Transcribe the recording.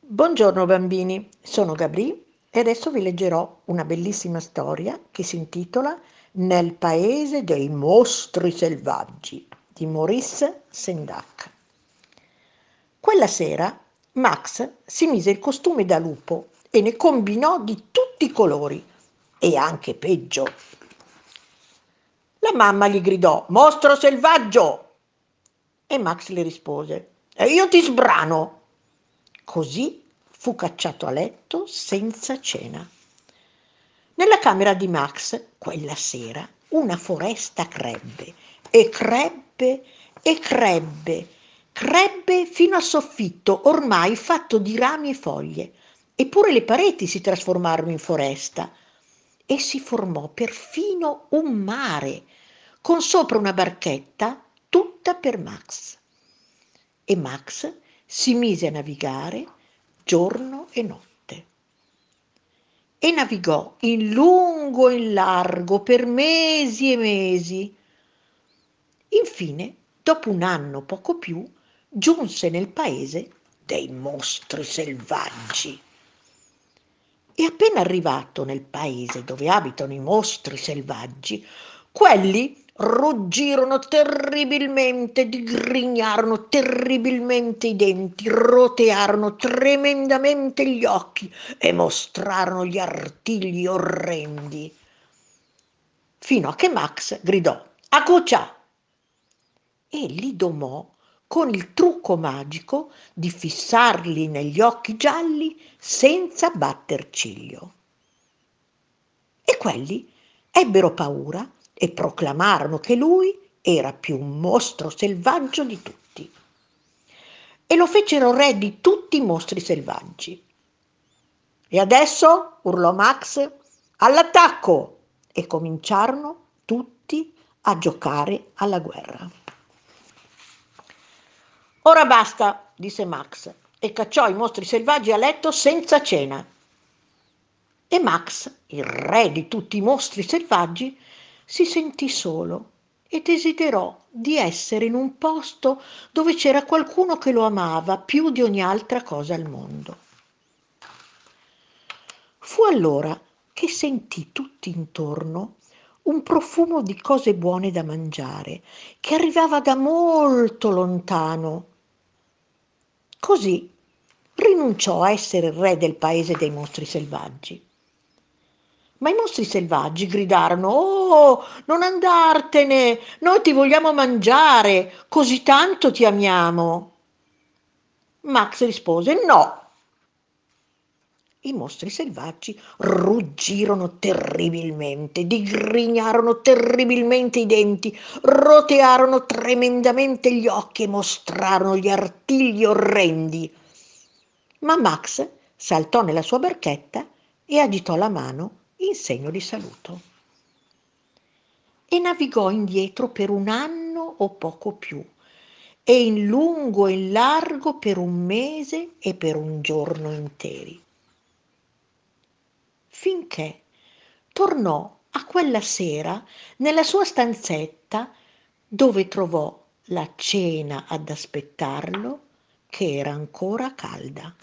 Buongiorno bambini, sono Gabri e adesso vi leggerò una bellissima storia che si intitola Nel paese dei mostri selvaggi di Maurice Sendak. Quella sera Max si mise il costume da lupo e ne combinò di tutti i colori e anche peggio. La mamma gli gridò: "Mostro selvaggio!" E Max le rispose: "E io ti sbrano!" Così fu cacciato a letto senza cena. Nella camera di Max, quella sera, una foresta crebbe e crebbe e crebbe, crebbe fino al soffitto, ormai fatto di rami e foglie. Eppure le pareti si trasformarono in foresta e si formò perfino un mare, con sopra una barchetta tutta per Max. E Max si mise a navigare giorno e notte. E navigò in lungo e in largo per mesi e mesi. Infine, dopo un anno poco più, giunse nel paese dei mostri selvaggi. E appena arrivato nel paese dove abitano i mostri selvaggi, quelli ruggirono terribilmente, digrignarono terribilmente i denti, rotearono tremendamente gli occhi e mostrarono gli artigli orrendi, fino a che Max gridò: "Acuccia!" E li domò con il trucco magico di fissarli negli occhi gialli senza batter ciglio. E quelli ebbero paura e proclamarono che lui era più un mostro selvaggio di tutti. E lo fecero re di tutti i mostri selvaggi. E adesso, urlò Max, all'attacco! E cominciarono tutti a giocare alla guerra. Ora basta, disse Max, e cacciò i mostri selvaggi a letto senza cena. E Max, il re di tutti i mostri selvaggi, si sentì solo e desiderò di essere in un posto dove c'era qualcuno che lo amava più di ogni altra cosa al mondo. Fu allora che sentì tutti intorno un profumo di cose buone da mangiare che arrivava da molto lontano. Così rinunciò a essere il re del paese dei mostri selvaggi. Ma i mostri selvaggi gridarono: "Oh, non andartene! Noi ti vogliamo mangiare, così tanto ti amiamo!" Max rispose: "No!" I mostri selvaggi ruggirono terribilmente, digrignarono terribilmente i denti, rotearono tremendamente gli occhi e mostrarono gli artigli orrendi. Ma Max saltò nella sua barchetta e agitò la mano in segno di saluto. E navigò indietro per un anno o poco più, e in lungo e in largo per un mese e per un giorno interi, finché tornò a quella sera nella sua stanzetta, dove trovò la cena ad aspettarlo, che era ancora calda.